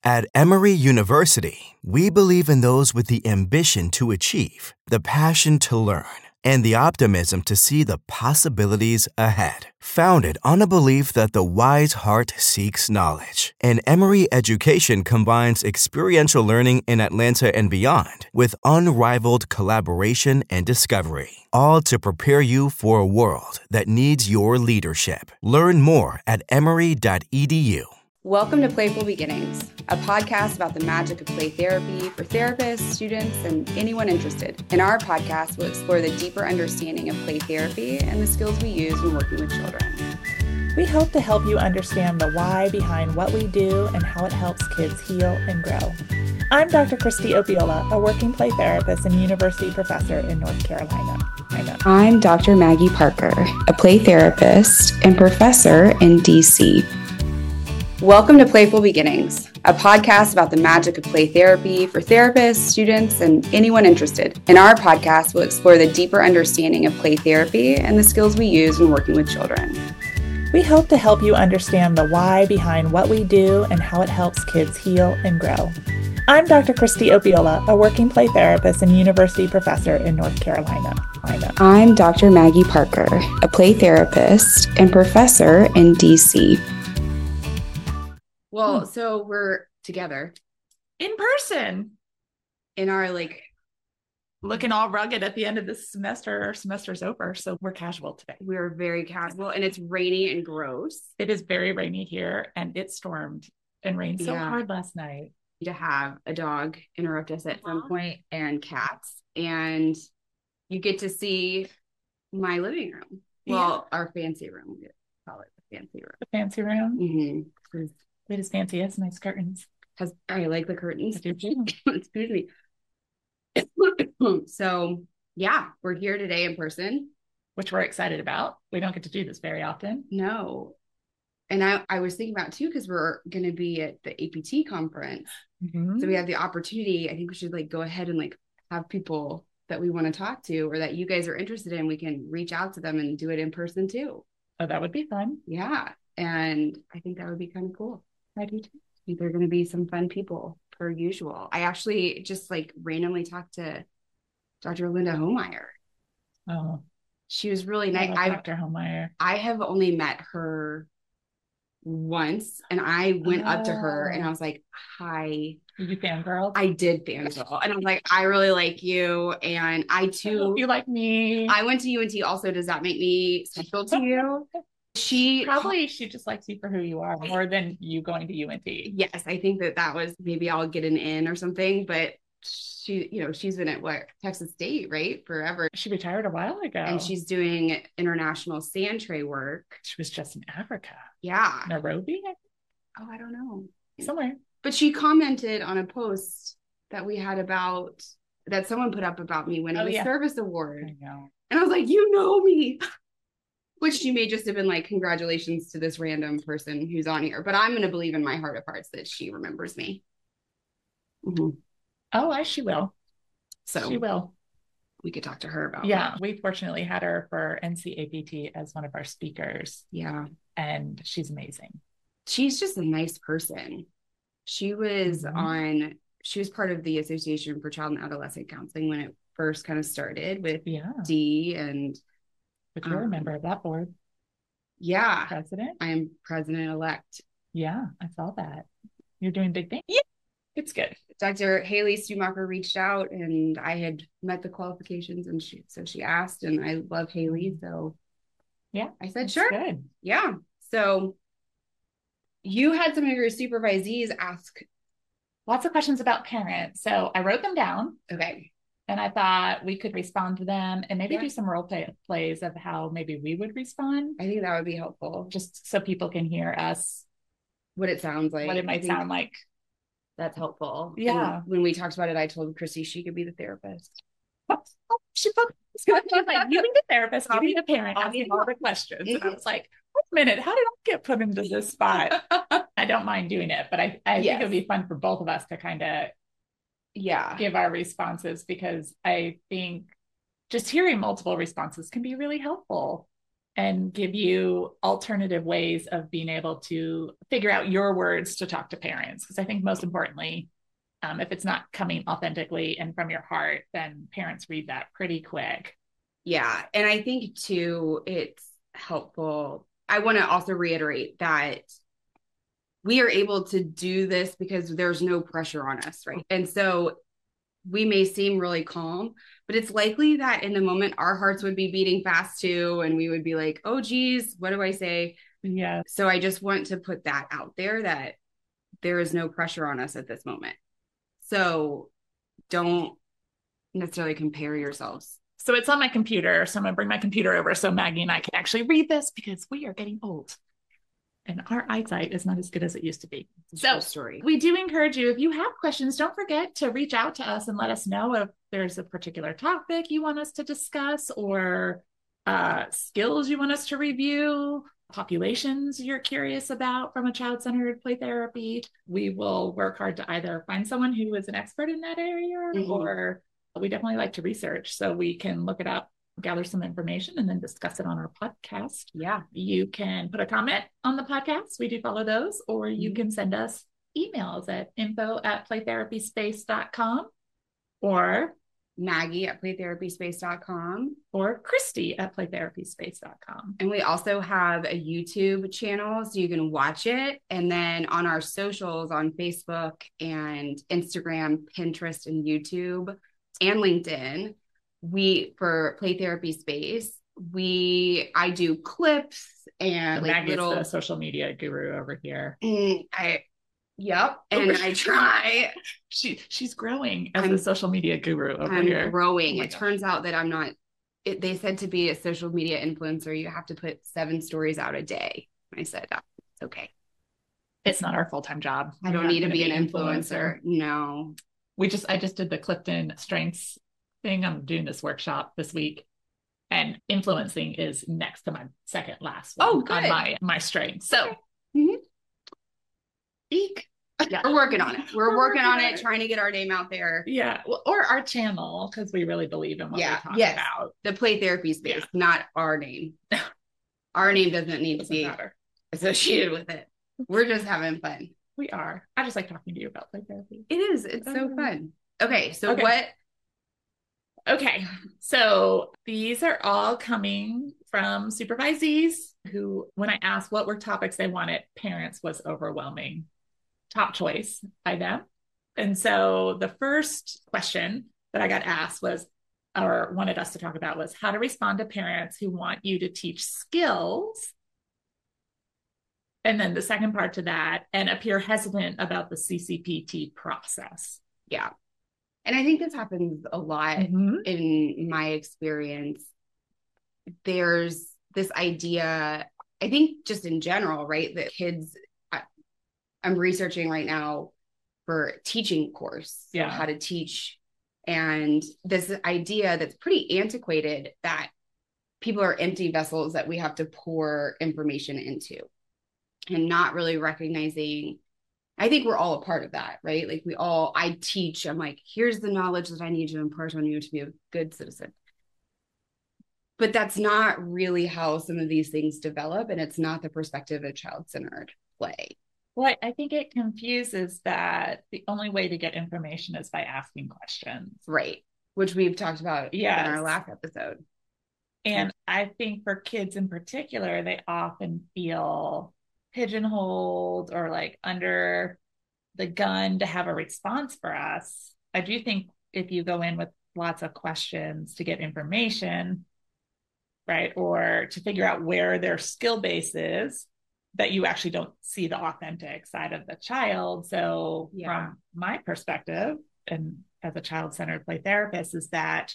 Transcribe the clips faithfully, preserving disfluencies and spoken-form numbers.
At Emory University, we believe in those with the ambition to achieve, the passion to learn, and the optimism to see the possibilities ahead. Founded on a belief that the wise heart seeks knowledge, and Emory education combines experiential learning in Atlanta and beyond with unrivaled collaboration and discovery, all to prepare you for a world that needs your leadership. Learn more at emory dot e d u. Welcome to Playful Beginnings, a podcast about the magic of play therapy for therapists, students, and anyone interested. In our podcast, we'll explore the deeper understanding of play therapy and the skills we use when working with children. We hope to help you understand the why behind what we do and how it helps kids heal and grow. I'm Doctor Christy Opiola, a working play therapist and university professor in North Carolina. I know. I'm Doctor Maggie Parker, a play therapist and professor in D C Welcome to Playful Beginnings, a podcast about the magic of play therapy for therapists, students, and anyone interested. In our podcast, we'll explore the deeper understanding of play therapy and the skills we use when working with children. We hope to help you understand the why behind what we do and how it helps kids heal and grow. I'm Doctor Christy Opiola, a working play therapist and university professor in North Carolina. I know. I'm Doctor Maggie Parker, a play therapist and professor in D C Well, so we're together in person in our like looking all rugged at the end of this semester. Our semester's over, so we're casual today. We're very casual, and it's rainy and gross. It is very rainy here, and it stormed and rained so yeah. hard last night. To have a dog interrupt us at some point, and cats, and you get to see my living room. Well, yeah. Our fancy room. We call it the fancy room. The fancy room. Mm-hmm. It is fancy. It has nice curtains. Has I like the curtains. Excuse me. So yeah, we're here today in person, which we're excited about. We don't get to do this very often. No. And I, I was thinking about too, because we're going to be at the A P T conference. Mm-hmm. So we have the opportunity. I think we should like go ahead and like have people that we want to talk to or that you guys are interested in. We can reach out to them and do it in person too. Oh, that would be fun. Yeah. And I think that would be kind of cool. I do too. I think they're going to be some fun people per usual. I actually just like randomly talked to Doctor Linda Homeyer. Oh, she was really nice. I Doctor Homeyer. I have only met her once, and I went oh. up to her and I was like, "Hi." Did you fangirl? I did fangirl, and I was like, "I really like you, and I too, you like me." I went to U N T also. Does that make me special to you? She probably she just likes you for who you are more than you going to U N T. Yes, I think that that was maybe I'll get an in or something, but she, you know, she's been at what Texas State, right? Forever. She retired a while ago, and she's doing international sand tray work. She was just in Africa. Yeah, Nairobi. Oh, I don't know, somewhere. But she commented on a post that we had about that someone put up about me winning oh, yeah. a service award. I know, and I was like, you know me. Which she may just have been like, congratulations to this random person who's on here. But I'm going to believe in my heart of hearts that she remembers me. Mm-hmm. Oh, I, she will. So she will. We could talk to her about yeah, that. We fortunately had her for N C A P T as one of our speakers. Yeah. And she's amazing. She's just a nice person. She was mm-hmm. on, she was part of the Association for Child and Adolescent Counseling when it first kind of started with yeah. Dee and But you're um, a member of that board. Yeah. President? I am president-elect. Yeah, I saw that. You're doing big things. Yeah. It's good. Doctor Haley Stumacher reached out and I had met the qualifications and she so she asked and I love Haley. So yeah, I said, sure. Good. Yeah. So you had some of your supervisees ask lots of questions about parents. So I wrote them down. Okay. And I thought we could respond to them and maybe yeah. do some role play plays of how maybe we would respond. I think that would be helpful. Just so people can hear us. What it sounds like. What it might sound like. That's helpful. Yeah. And when we talked about it, I told Christy she could be the therapist. She was like, you be the therapist, I'll be the parent, I'll asking all the questions. And I was like, wait a minute, how did I get put into this spot? I don't mind doing it, but I, I yes. think it would be fun for both of us to kind of yeah give our responses, because I think just hearing multiple responses can be really helpful. and give you alternative ways of being able to figure out your words to talk to parents. Because I think most importantly, um, if it's not coming authentically and from your heart, then parents read that pretty quick. Yeah. And I think too, it's helpful. I want to also reiterate that we are able to do this because there's no pressure on us, right? And so we may seem really calm, but it's likely that in the moment our hearts would be beating fast too. And we would be like, oh, geez, what do I say? Yeah. So I just want to put that out there that there is no pressure on us at this moment. So don't necessarily compare yourselves. So it's on my computer. So I'm going to bring my computer over so Maggie and I can actually read this because we are getting old and our eyesight is not as good as it used to be. So story. We do encourage you, if you have questions, don't forget to reach out to us and let us know if there's a particular topic you want us to discuss or uh, skills you want us to review, populations you're curious about from a child-centered play therapy. We will work hard to either find someone who is an expert in that area mm-hmm. or we definitely like to research so we can look it up, gather some information, and then discuss it on our podcast. Yeah. You can put a comment on the podcast. We do follow those, or you mm-hmm. can send us emails at info at playtherapyspace dot com or Maggie at playtherapyspace dot com or Christy at playtherapyspace dot com. And we also have a YouTube channel so you can watch it. And then on our socials on Facebook and Instagram, Pinterest, and YouTube, and LinkedIn, we for Play Therapy Space, we I do clips and like Maggie's little the social media guru over here. I yep, and I try. She she's growing as I'm, a social media guru over I'm here. Growing. Oh it God. Turns out that I'm not. It, they said to be a social media influencer, you have to put seven stories out a day. I said, oh, it's okay. It's not our full-time job. I don't need to be, be an influencer. influencer. No. We just, I just did the Clifton Strengths thing. I'm doing this workshop this week, and influencing is next to my second last one oh, good. on my, my strengths. So, okay. mm-hmm. Eek. Yeah, we're working on it. We're, we're working, working on it, it, trying to get our name out there. Yeah. Well, or our channel, because we really believe in what yeah. we talk yes. about. The Play Therapy Space, yeah. not our name. Our name doesn't need doesn't to be matter. associated with it. We're just having fun. We are. I just like talking to you about play therapy. It is. It's so um, fun. Okay. So okay. what? Okay. So these are all coming from supervisees who, when I asked what were topics they wanted, parents was overwhelming. Top choice by them. And so the first question that I got asked was, or wanted us to talk about was how to respond to parents who want you to teach skills. And then the second part to that, and appear hesitant about the C C P T process. Yeah. And I think this happens a lot mm-hmm. in my experience. There's this idea, I think just in general, right, that kids, I, I'm researching right now for teaching course, yeah. how to teach. And this idea that's pretty antiquated that people are empty vessels that we have to pour information into. And not really recognizing, I think we're all a part of that, right? Like we all, I teach, I'm like, here's the knowledge that I need to impart on you to be a good citizen. But that's not really how some of these things develop. And it's not the perspective of child-centered play. Well, I think it confuses that the only way to get information is by asking questions. Right. Which we've talked about yes. in our last episode. And I think for kids in particular, they often feel pigeonholed or like under the gun to have a response for us. I do think if you go in with lots of questions to get information, right, or to figure out where their skill base is, that you actually don't see the authentic side of the child. So yeah. from my perspective, and as a child-centered play therapist, is that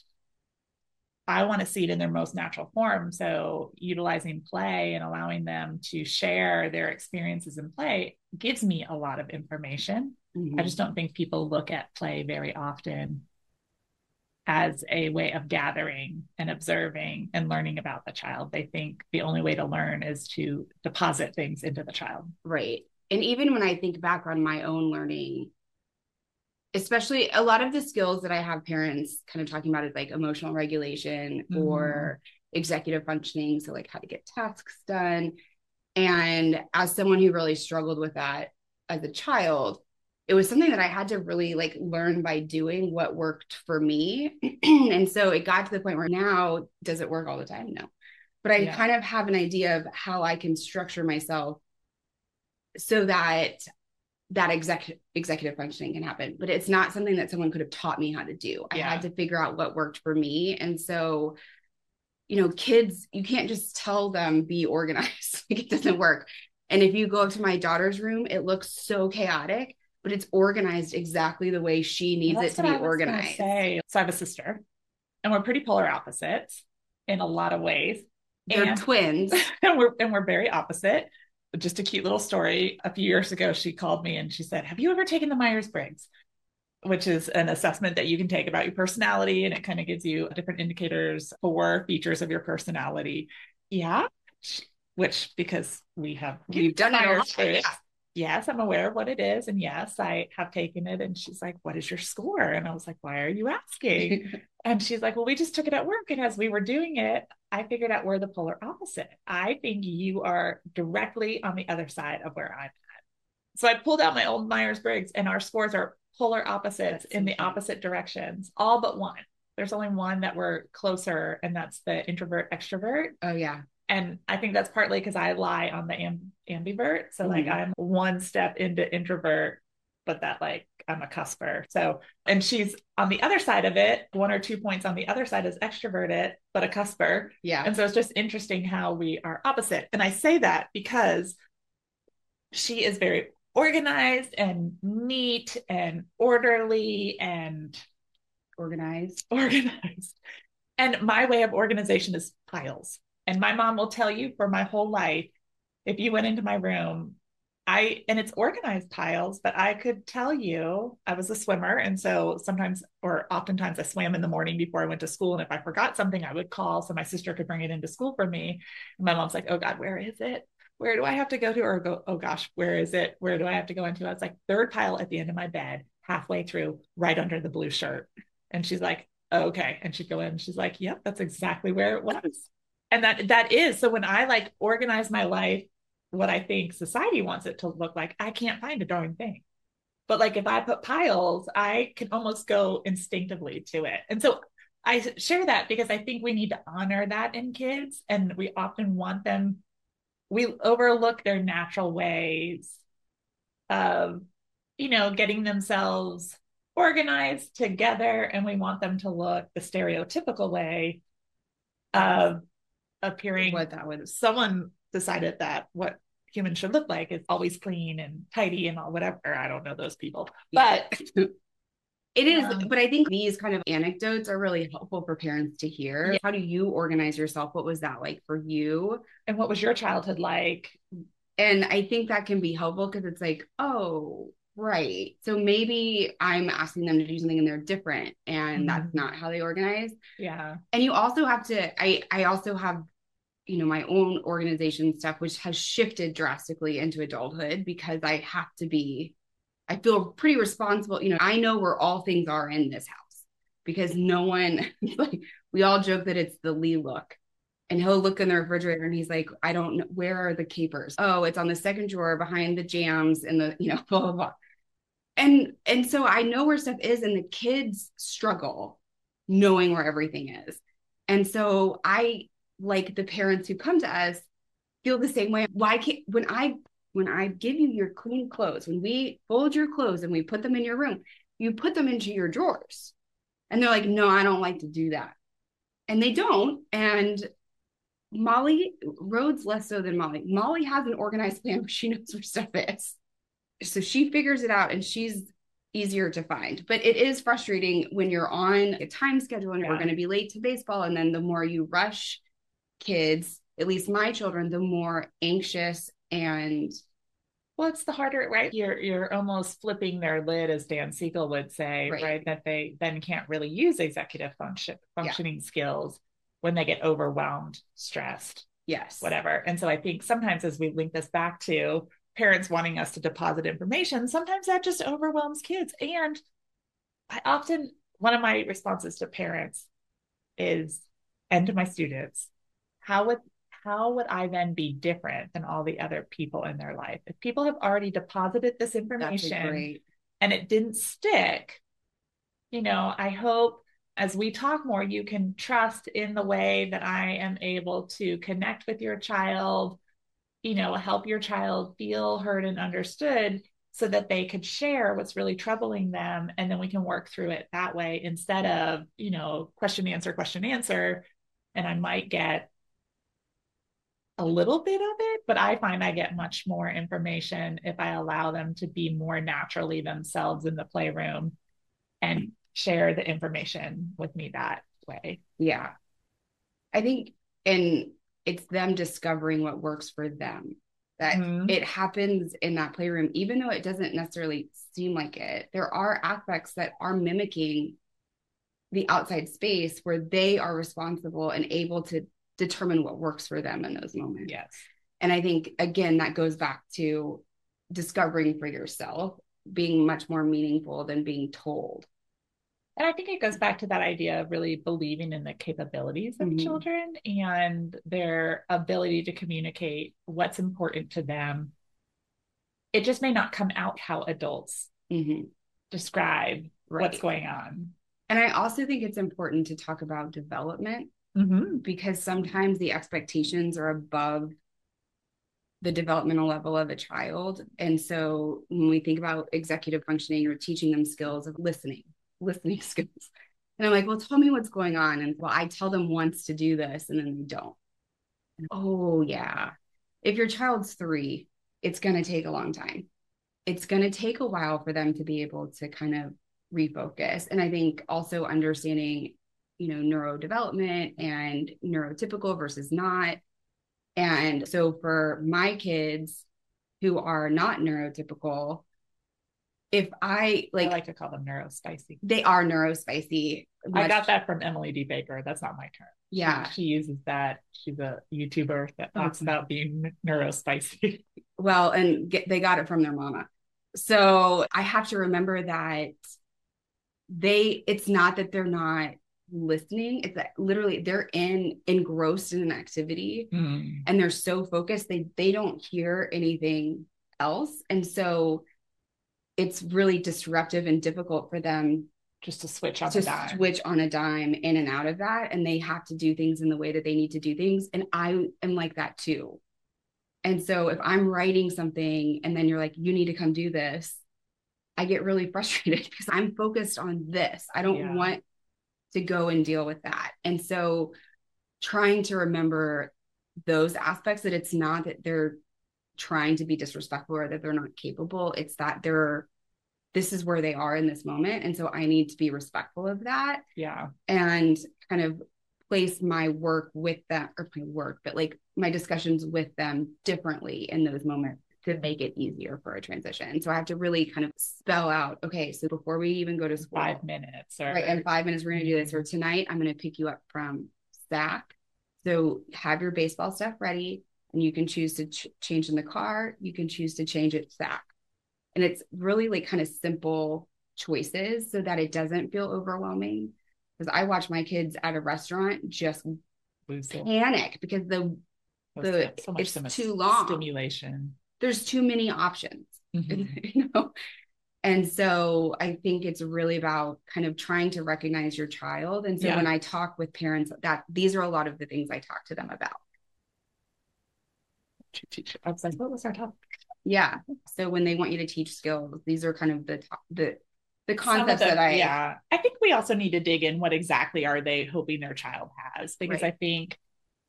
I want to see it in their most natural form. So utilizing play and allowing them to share their experiences in play gives me a lot of information. Mm-hmm. I just don't think people look at play very often as a way of gathering and observing and learning about the child. They think the only way to learn is to deposit things into the child. Right. And even when I think back on my own learning, especially a lot of the skills that I have parents kind of talking about is like emotional regulation mm-hmm. or executive functioning. So like how to get tasks done. And as someone who really struggled with that as a child, it was something that I had to really like learn by doing what worked for me. And so it got to the point where now, does it work all the time? No. But I yeah. kind of have an idea of how I can structure myself so that that exec- executive functioning can happen. But it's not something that someone could have taught me how to do. I yeah. had to figure out what worked for me. And so, you know, kids, you can't just tell them be organized. Like, it doesn't work. And if you go up to my daughter's room, it looks so chaotic, but it's organized exactly the way she needs well, it to be organized. Say. So I have a sister, and we're pretty polar opposites in a lot of ways. They're and, twins. And we're, and we're very opposite. Just a cute little story. A few years ago, she called me and she said, have you ever taken the Myers-Briggs? Which is an assessment that you can take about your personality. And it kind of gives you different indicators for features of your personality. Yeah. Which, because we have, we've done it. Yeah. Yes, I'm aware of what it is. And yes, I have taken it. And she's like, what is your score? And I was like, why are you asking? And she's like, well, we just took it at work. And as we were doing it, I figured out we're the polar opposite. I think you are directly on the other side of where I'm at. So I pulled out my old Myers-Briggs, and our scores are polar opposites that's in the opposite directions, all but one. There's only one that we're closer, and that's the introvert extrovert. Oh yeah. And I think that's partly because I lie on the amb- ambivert. So mm-hmm. like I'm one step into introvert, but that like I'm a cusper. So, and she's on the other side of it, one or two points on the other side is extroverted, but a cusper. Yeah. And so it's just interesting how we are opposite. And I say that because she is very organized and neat and orderly and organized, organized. And my way of organization is piles. And my mom will tell you for my whole life, if you went into my room, I, and it's organized piles, but I could tell you I was a swimmer. And so sometimes, or oftentimes I swam in the morning before I went to school. And if I forgot something, I would call so my sister could bring it into school for me. And my mom's like, oh God, where is it? Where do I have to go to? Or go, oh gosh, where is it? Where do I have to go into? I was like, third pile at the end of my bed, halfway through, right under the blue shirt. And she's like, oh, okay. And she'd go in and she's like, yep, that's exactly where it was. And that that is, so when I like organize my life, what I think society wants it to look like, I can't find a darn thing. But like if I put piles, I can almost go instinctively to it. And so I share that because I think we need to honor that in kids. And we often want them, we overlook their natural ways of, you know, getting themselves organized together. And we want them to look the stereotypical way of appearing what that would someone decided that what humans should look like is always clean and tidy and all whatever. I don't know those people, yeah. But it is. Um, but I think these kind of anecdotes are really helpful for parents to hear. Yeah. How do you organize yourself? What was that like for you? And what was your childhood like? And I think that can be helpful because it's like, oh, right. So maybe I'm asking them to do something and they're different and mm-hmm. that's not how they organize. Yeah. And you also have to, I, I also have, you know, my own organization stuff, which has shifted drastically into adulthood because I have to be, I feel pretty responsible. You know, I know where all things are in this house because no one, like, we all joke that it's the Lee look. And he'll look in the refrigerator and he's like, I don't know, where are the capers? Oh, it's on the second drawer behind the jams and the, you know, blah, blah, blah. And, and so I know where stuff is and the kids struggle knowing where everything is. And so I, like the parents who come to us, feel the same way. Why can't, when I, when I give you your clean clothes, when we fold your clothes and we put them in your room, you put them into your drawers. And they're like, no, I don't like to do that. And they don't. And Molly, Rhodes less so than Molly. Molly has an organized plan where she knows where stuff is. So she figures it out and she's easier to find. But it is frustrating when you're on a time schedule and yeah. we're going to be late to baseball. And then the more you rush kids, at least my children, the more anxious and well, it's the harder, right? You're you're almost flipping their lid, as Dan Siegel would say, right? right? That they then can't really use executive function functioning yeah. skills when they get overwhelmed, stressed, yes, whatever. And so I think sometimes as we link this back to parents wanting us to deposit information, sometimes that just overwhelms kids. And I often, one of my responses to parents is, and to my students, how would how would I then be different than all the other people in their life? If people have already deposited this information and it didn't stick, you know, I hope as we talk more, you can trust in the way that I am able to connect with your child, you know, help your child feel heard and understood so that they could share what's really troubling them. And then we can work through it that way instead of, you know, question, answer, question, answer. And I might get a little bit of it, but I find I get much more information if I allow them to be more naturally themselves in the playroom and share the information with me that way. Yeah. I think, and it's them discovering what works for them, that mm-hmm. it happens in that playroom, even though it doesn't necessarily seem like it. There are aspects that are mimicking the outside space where they are responsible and able to determine what works for them in those moments. Yes. And I think, again, that goes back to discovering for yourself being much more meaningful than being told. And I think it goes back to that idea of really believing in the capabilities of mm-hmm. children and their ability to communicate what's important to them. It just may not come out how adults mm-hmm. describe right. what's going on. And I also think it's important to talk about development mm-hmm. because sometimes the expectations are above the developmental level of a child. And so when we think about executive functioning or teaching them skills of listening, listening skills. And I'm like, well, tell me what's going on. And well, I tell them once to do this and then they don't. And, oh yeah. If your child's three, it's going to take a long time. It's going to take a while for them to be able to kind of refocus. And I think also understanding, you know, neurodevelopment and neurotypical versus not. And so for my kids who are not neurotypical, if I like, I like to call them neurospicy. They are neurospicy. I got that from Emily D. Baker. That's not my term. Yeah. She, she uses that. She's a YouTuber that talks okay. about being neurospicy. Well, and get, they got it from their mama. So I have to remember that they, it's not that they're not listening. It's that literally they're in engrossed in an activity mm. and they're so focused. They, they don't hear anything else. And so it's really disruptive and difficult for them just to switch on to a dime. switch on a dime in and out of that. And they have to do things in the way that they need to do things. And I am like that too. And so if I'm writing something and then you're like, you need to come do this, I get really frustrated because I'm focused on this. I don't yeah. want to go and deal with that. And so trying to remember those aspects, that it's not that they're trying to be disrespectful or that they're not capable. It's that they're, this is where they are in this moment. And so I need to be respectful of that. Yeah. And kind of place my work with them, or my work, but like my discussions with them differently in those moments to make it easier for a transition. So I have to really kind of spell out, okay, so before we even go to school, five minutes, or right, in five minutes, we're going to do this. Or tonight, I'm going to pick you up from S A C. So have your baseball stuff ready. And you can choose to ch- change in the car. You can choose to change it back. And it's really like kind of simple choices so that it doesn't feel overwhelming. Because I watch my kids at a restaurant just Lose panic it. because the, the so much it's stim- too long. Stimulation. There's too many options, mm-hmm. you know? And so I think it's really about kind of trying to recognize your child. And so yeah. when I talk with parents, that these are a lot of the things I talk to them about. I was like, what was our topic? Yeah. So when they want you to teach skills, these are kind of the the the concepts the, that I yeah. I think we also need to dig in what exactly are they hoping their child has, because right. I think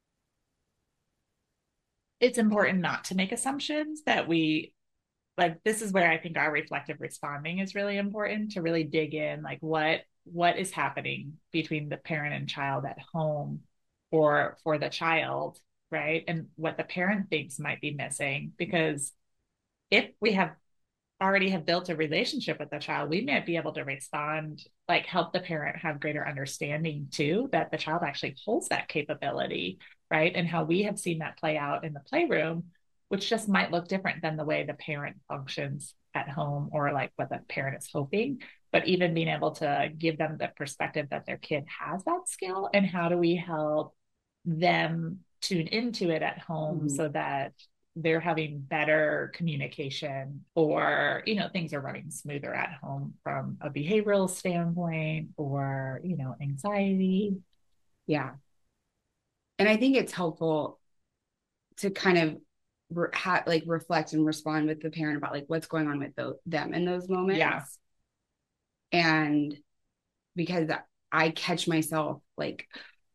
it's important not to make assumptions that we like. This is where I think our reflective responding is really important, to really dig in, like what what is happening between the parent and child at home or for the child. Right. And what the parent thinks might be missing, because if we have already have built a relationship with the child, we might be able to respond, like help the parent have greater understanding too, that the child actually holds that capability. Right. And how we have seen that play out in the playroom, which just might look different than the way the parent functions at home or like what the parent is hoping. But even being able to give them the perspective that their kid has that skill, and how do we help them tune into it at home mm-hmm. so that they're having better communication, or, you know, things are running smoother at home from a behavioral standpoint, or, you know, anxiety. Yeah. And I think it's helpful to kind of re- ha- like reflect and respond with the parent about like what's going on with the- them in those moments. Yeah. And because I catch myself like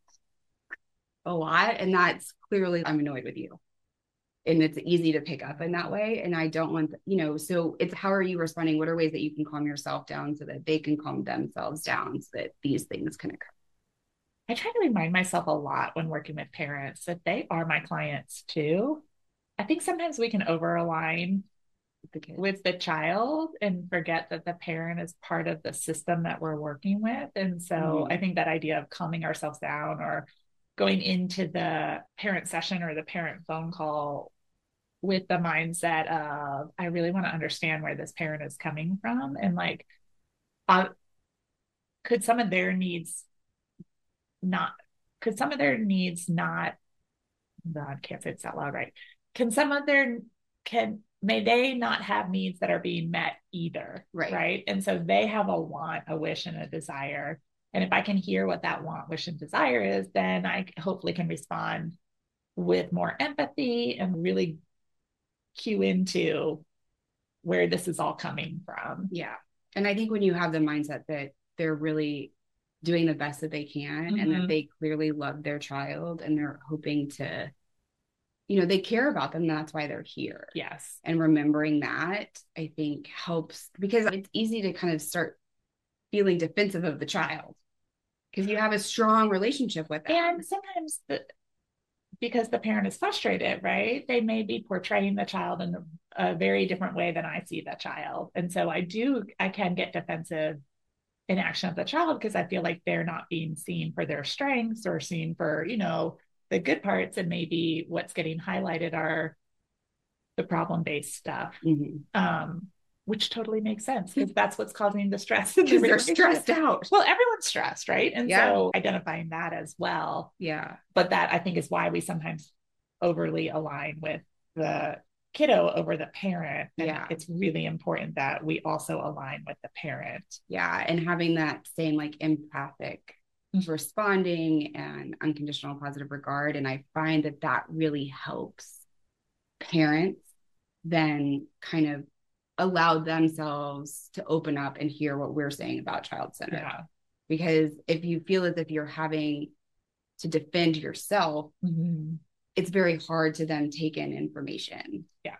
a lot, and that's clearly I'm annoyed with you. And it's easy to pick up in that way. And I don't want, you know, so it's how are you responding? What are ways that you can calm yourself down so that they can calm themselves down so that these things can occur? I try to remind myself a lot when working with parents that they are my clients too. I think sometimes we can over align the with the child and forget that the parent is part of the system that we're working with. And so mm-hmm. I think that idea of calming ourselves down or going into the parent session or the parent phone call with the mindset of, I really want to understand where this parent is coming from. And like, uh, could some of their needs not, could some of their needs not, no, I can't say it's out loud, right? Can some of their, can, may they not have needs that are being met either. Right. Right. And so they have a want, a wish, and a desire. And if I can hear what that want, wish, and desire is, then I hopefully can respond with more empathy and really cue into where this is all coming from. Yeah. And I think when you have the mindset that they're really doing the best that they can mm-hmm. and that they clearly love their child and they're hoping to, you know, they care about them. That's why they're here. Yes. And remembering that, I think helps, because it's easy to kind of start feeling defensive of the child because you have a strong relationship with them. And sometimes the, because the parent is frustrated, right? They may be portraying the child in a very different way than I see the child. And so I do, I can get defensive in action of the child because I feel like they're not being seen for their strengths or seen for, you know, the good parts. And maybe what's getting highlighted are the problem-based stuff. Mm-hmm. Um, which totally makes sense because that's what's causing the stress. Because they're stressed out. Well, everyone's stressed, right? And yeah. so identifying that as well. Yeah. But that I think is why we sometimes overly align with the kiddo over the parent. And yeah. it's really important that we also align with the parent. Yeah. And having that same like empathic mm-hmm. responding and unconditional positive regard. And I find that that really helps parents then kind of allow themselves to open up and hear what we're saying about child-centered. Yeah. Because if you feel as if you're having to defend yourself, mm-hmm. it's very hard to then take in information. Yeah.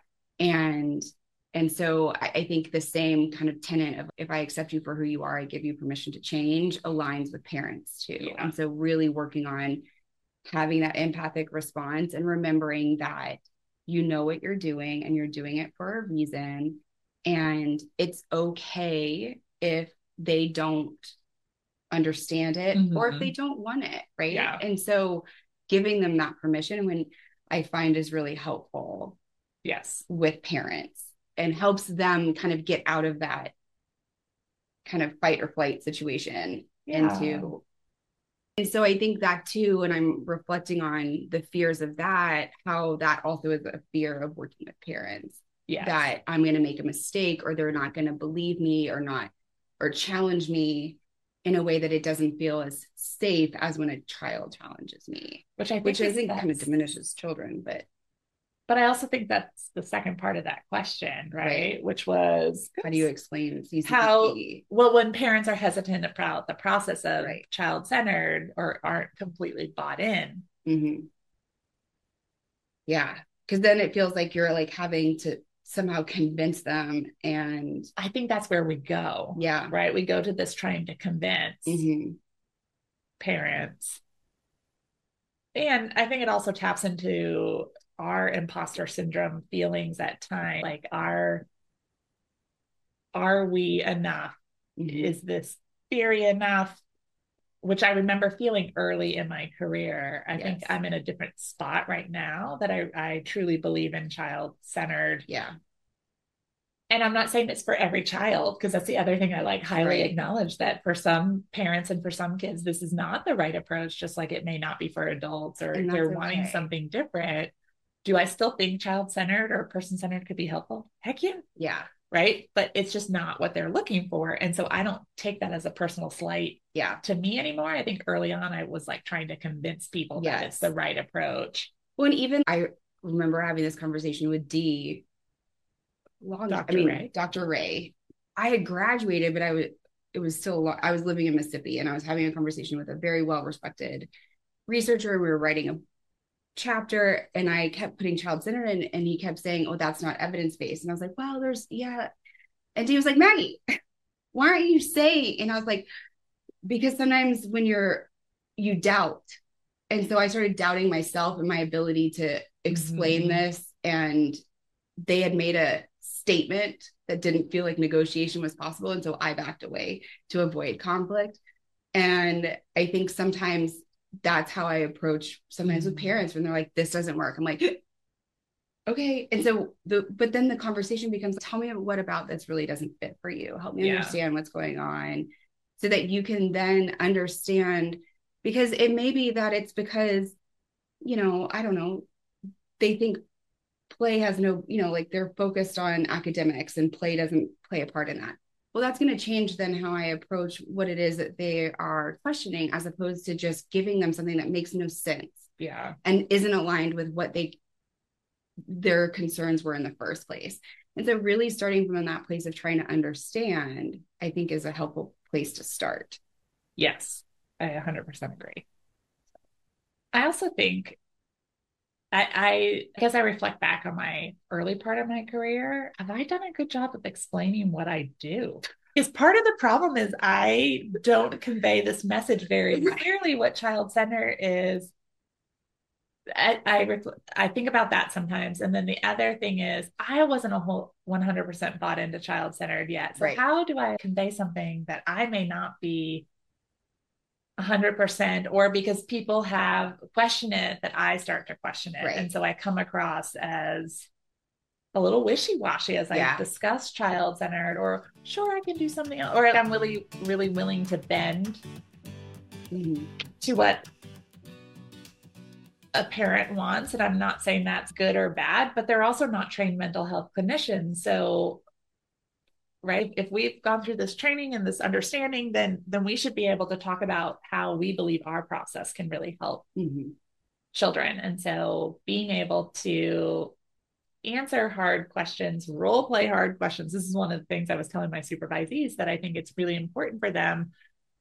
And and so I, I think the same kind of tenet of if I accept you for who you are, I give you permission to change aligns with parents too. Yeah. And so really working on having that empathic response and remembering that you know what you're doing and you're doing it for a reason. And it's okay if they don't understand it mm-hmm. or if they don't want it. Right. Yeah. And so giving them that permission when I find is really helpful. Yes. With parents and helps them kind of get out of that kind of fight or flight situation yeah. into. And so I think that too, when I'm reflecting on the fears of that, how that also is a fear of working with parents. Yes. That I'm going to make a mistake or they're not going to believe me or not, or challenge me in a way that it doesn't feel as safe as when a child challenges me, which I think, which I think kind of diminishes children. But, but I also think that's the second part of that question, right? right. Which was, how do you explain C C P? How, well, when parents are hesitant about the process of right. child-centered or aren't completely bought in. Mm-hmm. Yeah. Cause then it feels like you're like having to somehow convince them. And I think that's where we go. Yeah. Right. We go to this trying to convince mm-hmm. parents. And I think it also taps into our imposter syndrome feelings at times. Like, are, are we enough? Mm-hmm. Is this theory enough? Which I remember feeling early in my career. I yes. think I'm in a different spot right now that I, I truly believe in child-centered. Yeah. And I'm not saying it's for every child, because that's the other thing I like highly right. acknowledge, that for some parents and for some kids, this is not the right approach, just like it may not be for adults, or they're okay. wanting something different. Do I still think child-centered or person-centered could be helpful? Heck yeah. Yeah. Right. But it's just not what they're looking for. And so I don't take that as a personal slight yeah. to me anymore. I think early on I was like trying to convince people yes. that it's the right approach. Well, and even I remember having this conversation with Dee. Long, Doctor I mean, Ray. Doctor Ray. I had graduated, but I was, it was still, I was living in Mississippi, and I was having a conversation with a very well-respected researcher. We were writing a chapter, and I kept putting child-centered in, and he kept saying, oh, that's not evidence-based. And I was like, well, there's, yeah. And he was like, Maggie, why aren't you saying? And I was like, because sometimes when you're, you doubt. And so I started doubting myself and my ability to explain mm-hmm. this. And they had made a statement that didn't feel like negotiation was possible. And so I backed away to avoid conflict. And I think sometimes that's how I approach sometimes with parents when they're like, this doesn't work. I'm like, okay. And so the, but then the conversation becomes, tell me what about this really doesn't fit for you. Help me yeah. understand what's going on, so that you can then understand, because it may be that it's because, you know, I don't know, they think play has no, you know, like they're focused on academics and play doesn't play a part in that. Well, that's going to change then how I approach what it is that they are questioning, as opposed to just giving them something that makes no sense. Yeah. And isn't aligned with what they, their concerns were in the first place. And so really starting from that place of trying to understand, I think, is a helpful place to start. Yes, I one hundred percent agree. I also think I, I guess I reflect back on my early part of my career. Have I done a good job of explaining what I do? Because part of the problem is I don't convey this message very clearly, what child-centered is. I, I, I think about that sometimes. And then the other thing is, I wasn't a whole one hundred percent bought into child-centered yet. So right. how do I convey something that I may not be one hundred percent, or because people have questioned it, that I start to question it. Right. And so I come across as a little wishy-washy as yeah. I discuss child-centered, or sure, I can do something else, or I'm really, really willing to bend mm-hmm. to what a parent wants. And I'm not saying that's good or bad, but they're also not trained mental health clinicians. So right, if we've gone through this training and this understanding, then then we should be able to talk about how we believe our process can really help mm-hmm. children. And so being able to answer hard questions, role play hard questions. This is one of the things I was telling my supervisees, that I think it's really important for them.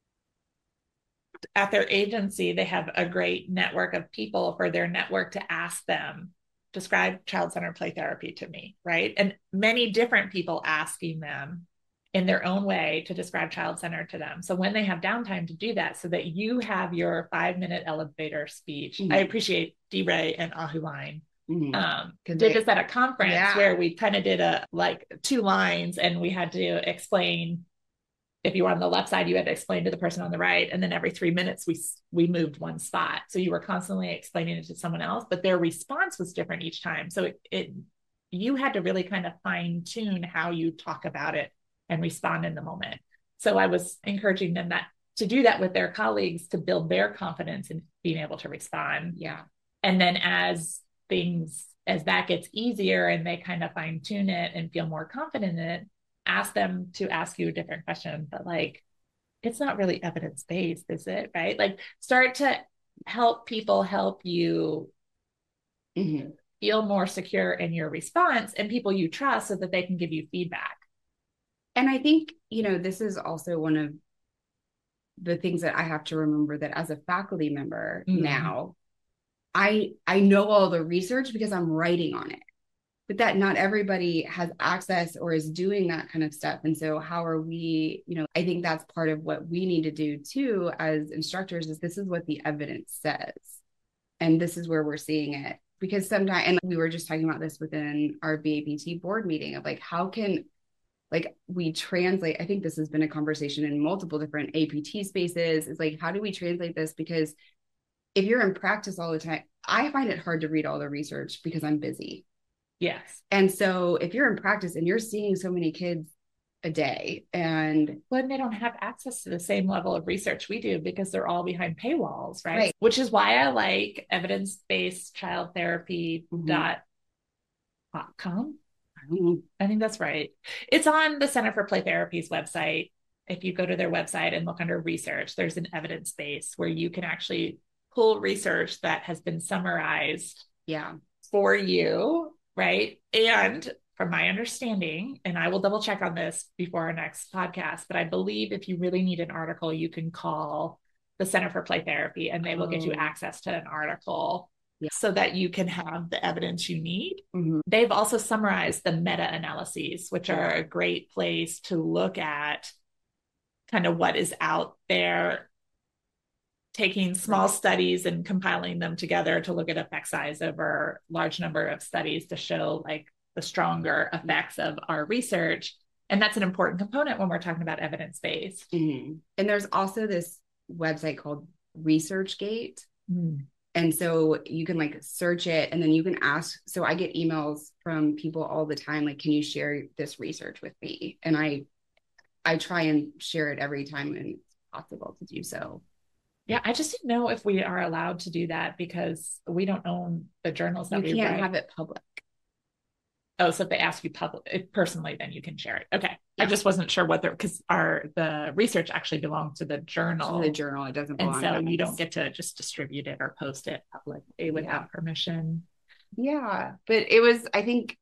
At their agency, they have a great network of people for their network to ask them, describe child-centered play therapy to me, right? And many different people asking them in their own way to describe child-centered to them. So when they have downtime to do that, so that you have your five-minute elevator speech. Mm-hmm. I appreciate Dee Ray and Ahuline. Mm-hmm. Um, did they, this at a conference yeah. where we kind of did a like two lines, and we had to explain. If you were on the left side, you had to explain to the person on the right. And then every three minutes, we we moved one spot. So you were constantly explaining it to someone else, but their response was different each time. So it, it you had to really kind of fine tune how you talk about it and respond in the moment. So I was encouraging them that to do that with their colleagues, to build their confidence in being able to respond. Yeah. And then as things, as that gets easier and they kind of fine tune it and feel more confident in it, ask them to ask you a different question, but like, it's not really evidence-based, is it? Right? Like, start to help people help you mm-hmm. feel more secure in your response, and people you trust, so that they can give you feedback. And I think, you know, this is also one of the things that I have to remember, that as a faculty member mm-hmm. now, I I know all the research because I'm writing on it. But that not everybody has access or is doing that kind of stuff. And so how are we, you know, I think that's part of what we need to do too as instructors, is this is what the evidence says. And this is where we're seeing it. Because sometimes, and we were just talking about this within our B A P T board meeting, of like, how can, like, we translate, I think this has been a conversation in multiple different A P T spaces, is like, how do we translate this? Because if you're in practice all the time, I find it hard to read all the research because I'm busy. Yes. And so if you're in practice and you're seeing so many kids a day, and when they don't have access to the same level of research we do because they're all behind paywalls, right? Right. Which is why I like evidence-based child therapy dot com. Mm-hmm. I think that's right. It's on the Center for Play Therapy's website. If you go to their website and look under research, there's an evidence base where you can actually pull research that has been summarized yeah. for you, right? And from my understanding, and I will double check on this before our next podcast, but I believe if you really need an article, you can call the Center for Play Therapy and they will oh. get you access to an article yeah. so that you can have the evidence you need. Mm-hmm. They've also summarized the meta-analyses, which yeah. are a great place to look at kind of what is out there, taking small right. studies and compiling them together to look at effect size over a large number of studies to show like the stronger effects of our research. And that's an important component when we're talking about evidence-based. Mm-hmm. And there's also this website called ResearchGate. Mm. And so you can like search it and then you can ask. So I get emails from people all the time, like, can you share this research with me? And I, I try and share it every time when it's possible to do so. Yeah, I just didn't know if we are allowed to do that because we don't own the journals that you we can't write. have it public. Oh, so if they ask you public personally, then you can share it. Okay. Yeah. I just wasn't sure what they're, because our, the research actually belongs to the journal. To the journal. It doesn't belong. And so you don't get to just distribute it or post it publicly without yeah. permission. Yeah. But it was, I think,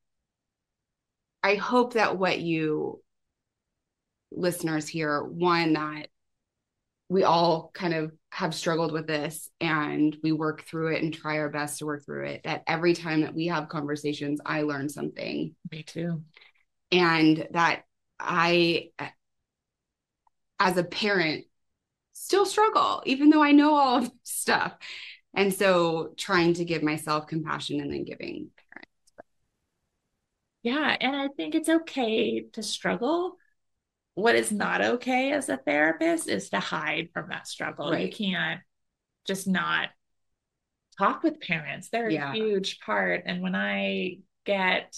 I hope that what you listeners hear, one, that we all kind of have struggled with this and we work through it and try our best to work through it, that every time that we have conversations, I learn something. Me too. And that I, as a parent, still struggle, even though I know all of this stuff. And so trying to give myself compassion and then giving parents. Yeah. And I think it's okay to struggle. What is not okay as a therapist is to hide from that struggle. Right. You can't just not talk with parents. They're yeah. a huge part. And when I get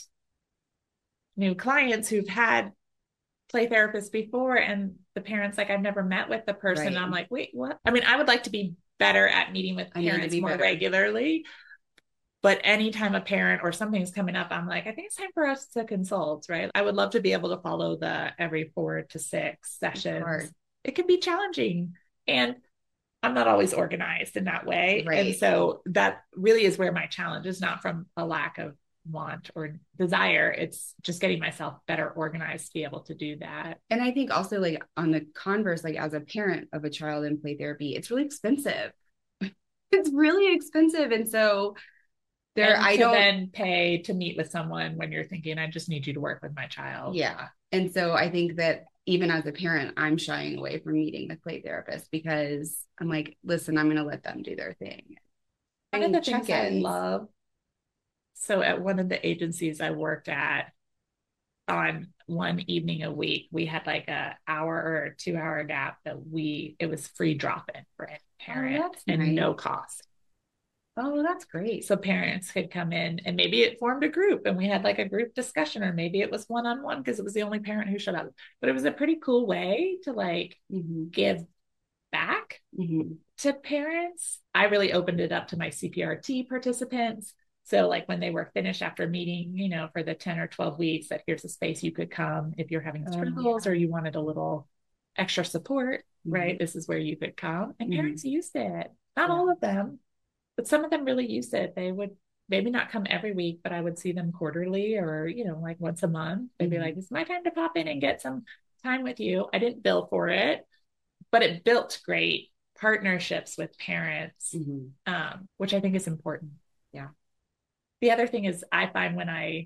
new clients who've had play therapists before and the parents, like, I've never met with the person, right. I'm like, wait, what? I mean, I would like to be better at meeting with parents more better. regularly. But anytime a parent or something's coming up, I'm like, I think it's time for us to consult, right? I would love to be able to follow the every four to six sessions. It can be challenging. And I'm not always organized in that way. Right. And so that really is where my challenge is, not from a lack of want or desire. It's just getting myself better organized to be able to do that. And I think also, like, on the converse, like as a parent of a child in play therapy, it's really expensive. It's really expensive. And so There, and I don't then pay to meet with someone when you're thinking, I just need you to work with my child. Yeah. And so I think that even as a parent, I'm shying away from meeting with play therapists because I'm like, listen, I'm going to let them do their thing. One of the things I love. So at one of the agencies I worked at, on one evening a week, we had like a hour or a two hour gap that we, it was free drop-in for any parent oh, and nice. no cost. Oh, that's great. So parents could come in and maybe it formed a group and we had like a group discussion, or maybe it was one-on-one because it was the only parent who showed up. But it was a pretty cool way to like mm-hmm. give back mm-hmm. to parents. I really opened it up to my C P R T participants. So like when they were finished after meeting, you know, for the ten or twelve weeks, that here's a space you could come if you're having struggles um, yeah. or you wanted a little extra support, mm-hmm. right? This is where you could come. And mm-hmm. parents used it. Not yeah. all of them. But some of them really used it. They would maybe not come every week, but I would see them quarterly or, you know, like once a month. They'd mm-hmm. be like, it's my time to pop in and get some time with you. I didn't bill for it, but it built great partnerships with parents, mm-hmm. um, which I think is important. Yeah. The other thing is I find when I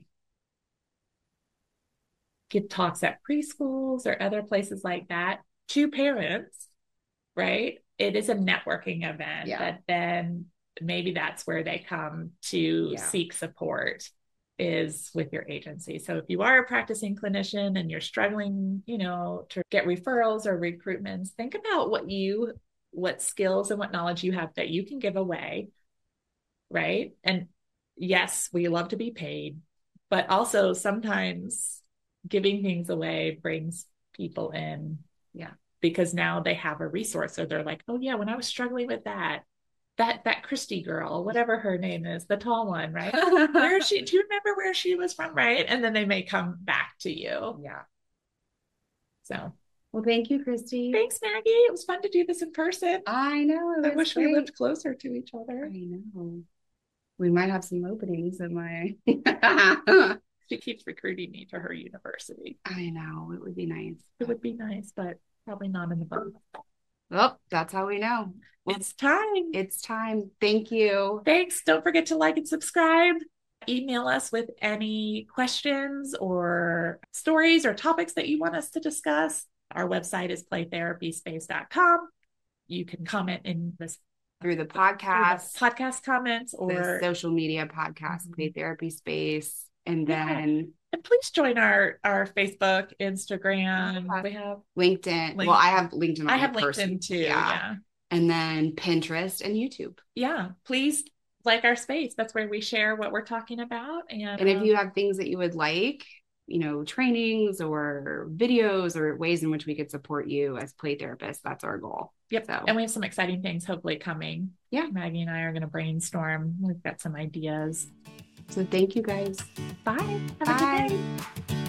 give talks at preschools or other places like that to parents, right? It is a networking event yeah. that then maybe that's where they come to yeah. seek support, is with your agency. So if you are a practicing clinician and you're struggling, you know, to get referrals or recruitments, think about what you, what skills and what knowledge you have that you can give away, right? And yes, we love to be paid, But also sometimes giving things away brings people in. Yeah. Because now they have a resource, or they're like, oh yeah, when I was struggling with that, that that Christy girl, whatever her name is, the tall one, right? Where is she? Do you remember where she was from, right? And then they may come back to you. Yeah. So, well, thank you, Christy. Thanks, Maggie. It was fun to do this in person. I know. I wish great. we lived closer to each other. I know. We might have some openings in my. She keeps recruiting me to her university. I know. It would be nice. It would be nice, but probably not in the book. Oh, that's how we know. Well, it's time. It's time. Thank you. Thanks. Don't forget to like and subscribe. Email us with any questions or stories or topics that you want us to discuss. Our website is play therapy space dot com. You can comment in this through the podcast, through the podcast comments, or the social media podcast, mm-hmm. Play Therapy Space. And then, yeah. And please join our, our Facebook, Instagram. Yeah. We have LinkedIn. LinkedIn. Well, I have LinkedIn. On I have person. LinkedIn too. Yeah. yeah. And then Pinterest and YouTube. Yeah. Please like our space. That's where we share what we're talking about. And, and if um, you have things that you would like, you know, trainings or videos or ways in which we could support you as play therapists, that's our goal. Yep. So. And we have some exciting things hopefully coming. Yeah. Maggie and I are going to brainstorm. We've got some ideas. So thank you guys. Bye. Have Bye. a good day.